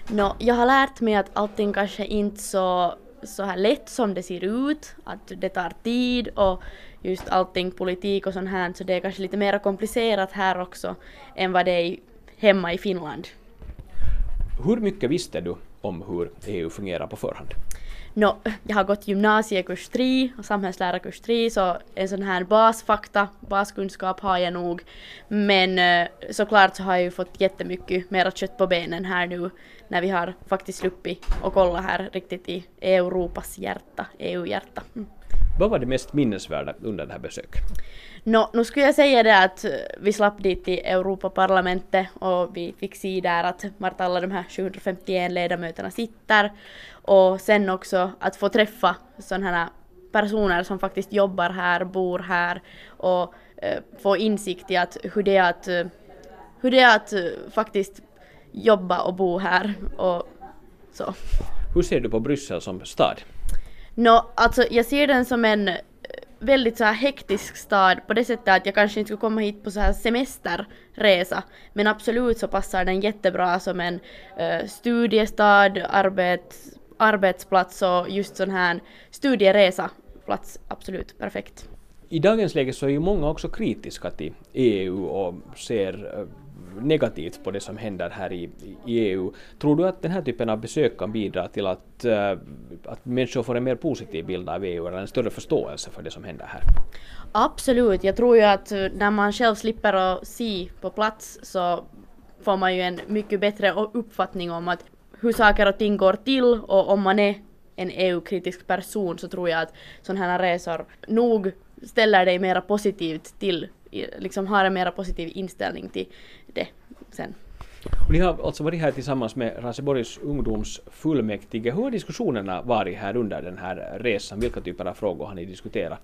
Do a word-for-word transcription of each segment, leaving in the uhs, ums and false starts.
Nå, jag har lärt mig att allting kanske inte så så här lätt som det ser ut, att det tar tid och just allting politik och sånt här, så det är kanske lite mer komplicerat här också än vad det är hemma i Finland. Hur mycket visste du om hur E U fungerar på förhand? No, jag har gått gymnasiekurs tre och samhällslärarkurs tre, så en sån här basfakta, baskunskap har jag nog. Men eh, såklart så har jag ju fått jättemycket mera kött på benen här nu när vi har faktiskt sluppit och kolla här riktigt i Europas hjärta, E U-hjärta. Mm. Vad var det mest minnesvärda under det här besöket? No, nu skulle jag säga det att vi slapp dit till Europaparlamentet och vi fick se där att vart alla de här sjuhundrafemtioen ledamöterna sitter. Och sen också att få träffa sådana här personer som faktiskt jobbar här, bor här och eh, få insikt i att hur det är att, hur det är att eh, faktiskt jobba och bo här och så. Hur ser du på Bryssel som stad? No, alltså jag ser den som en väldigt så här hektisk stad på det sättet att jag kanske inte skulle komma hit på så här semesterresa, men absolut så passar den jättebra som en uh, studiestad, arbets, arbetsplats och just sån här studieresaplats, absolut perfekt. I dagens läge så är ju många också kritiska till E U och ser negativt på det som händer här i, i E U. Tror du att den här typen av besök kan bidra till att, uh, att människor får en mer positiv bild av E U eller en större förståelse för det som händer här? Absolut, jag tror ju att när man själv slipper att se på plats så får man ju en mycket bättre uppfattning om att hur saker och ting går till, och om man är en E U-kritisk person så tror jag att sådana här resor nog ställer dig mera positivt till, liksom har en mera positiv inställning till det sen. Och ni har alltså varit här tillsammans med Raseborgs ungdomsfullmäktige. Hur har diskussionerna varit här under den här resan? Vilka typer av frågor har ni diskuterat?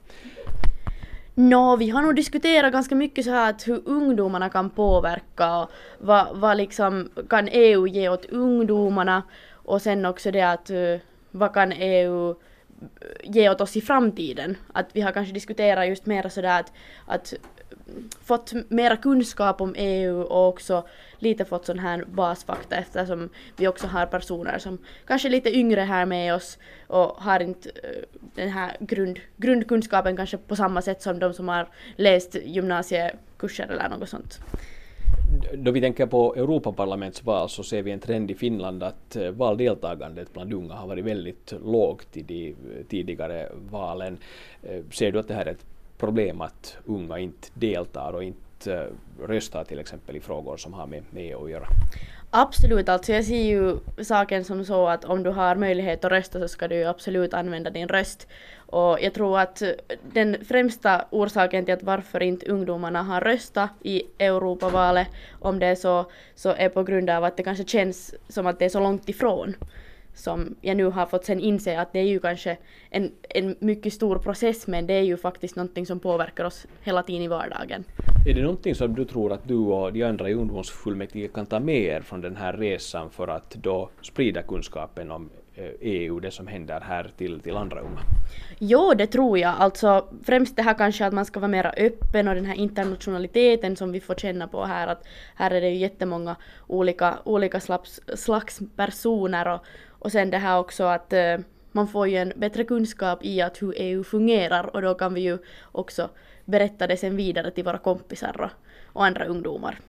Nå, vi har nog diskuterat ganska mycket så här att hur ungdomarna kan påverka och vad, vad liksom kan E U ge åt ungdomarna, och sen också det att vad kan E U ge åt oss i framtiden. Att vi har kanske diskuterat just mer sådär att, att fått mera kunskap om E U och också lite fått sån här basfakta, eftersom vi också har personer som kanske är lite yngre här med oss och har inte den här grund, grundkunskapen kanske på samma sätt som de som har läst gymnasiekurser eller något sånt. Då vi tänker på Europaparlamentsval så ser vi en trend i Finland att valdeltagandet bland unga har varit väldigt lågt i de tidigare valen. Ser du att det här är ett problem att unga inte deltar och inte röstar till exempel i frågor som har med E U att göra? Absolut, alltså jag ser ju saken som så att om du har möjlighet att rösta så ska du ju absolut använda din röst. Och jag tror att den främsta orsaken till att varför inte ungdomarna har röstat i Europavalet, om det är så, så är på grund av att det kanske känns som att det är så långt ifrån. Som jag nu har fått sen inse att det är ju kanske en, en mycket stor process, men det är ju faktiskt någonting som påverkar oss hela tiden i vardagen. Är det någonting som du tror att du och de andra i ungdomsfullmäktige kan ta med er från den här resan för att då sprida kunskapen om E U, det som händer här, till, till andra unga? Jo, det tror jag. Alltså främst det här kanske att man ska vara mer öppen och den här internationaliteten som vi får känna på här. Att här är det ju jättemånga olika, olika slags, slags personer och, och sen det här också att uh, man får ju en bättre kunskap i att hur E U fungerar, och då kan vi ju också berätta det sen vidare till våra kompisar och, och andra ungdomar.